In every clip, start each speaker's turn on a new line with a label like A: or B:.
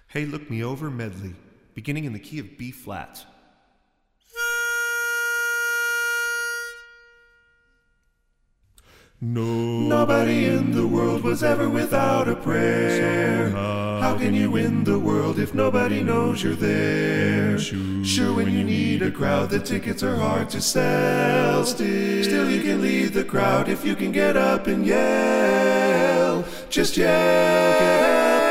A: Hey, Look Me Over medley, beginning in the key of B flat.
B: Nobody in the world was ever without a prayer. How can you win the world if nobody knows you're there? Sure, when you need a crowd, the tickets are hard to sell. Still you can lead the crowd if you can get up and yell. Just yell, get up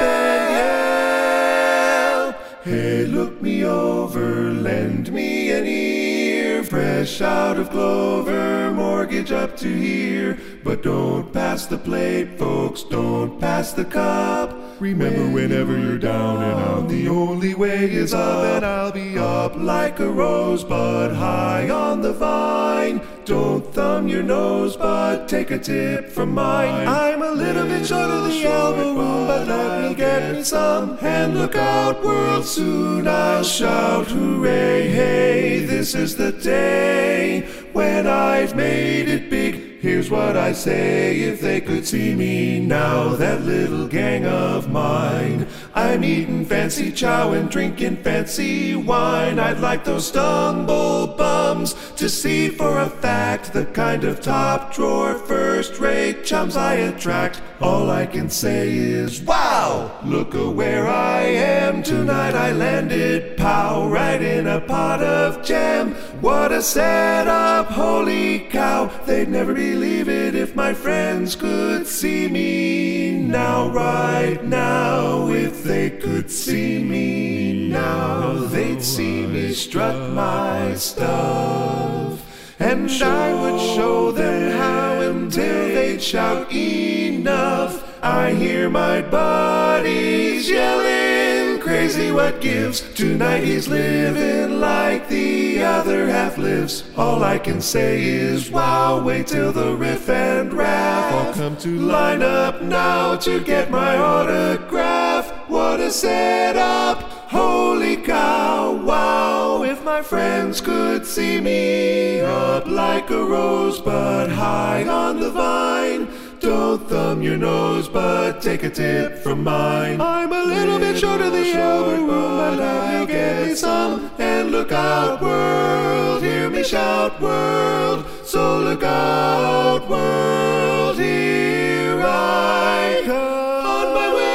B: and yell. Hey, look me over, lend me an ear. Fresh out of Clover, mortgage up to here. But don't pass the plate, folks, don't pass the cup. Remember, whenever you're down and out, the only way is up. And I'll be up like a rosebud high on the vine. Don't thumb your nose, but take a tip from mine. I'm a little bit short of the elbow room, but let me get me some. And look out, world, soon I'll shout, hooray, hey, this is the day when I've made it big. Here's what I say, if they could see me now, that little gang of mine. I'm eating fancy chow and drinking fancy wine. I'd like those stumble bums to see for a fact the kind of top drawer, first-rate chums I attract. All I can say is, wow! Look where I am tonight. I landed, pow, right in a pot of jam. What a setup, holy cow! They'd never believe it if my friends could see me now, right now. If they could see me now, they'd see me strut my stuff. And I would show them how until they'd shout enough. I hear my buddies yelling, crazy what gives. Tonight he's living like the other half lives. All I can say is wow, wait till the riff and raff all come to line up now to get my autograph. What a setup, holy cow, wow. If my friends could see me up like a rosebud high on the vine. Don't thumb your nose, but take a tip from mine. I'm a little bit short of the elbow room, but I'll get me some. And look out, world, hear me shout, world. So look out, world, here I come. On my way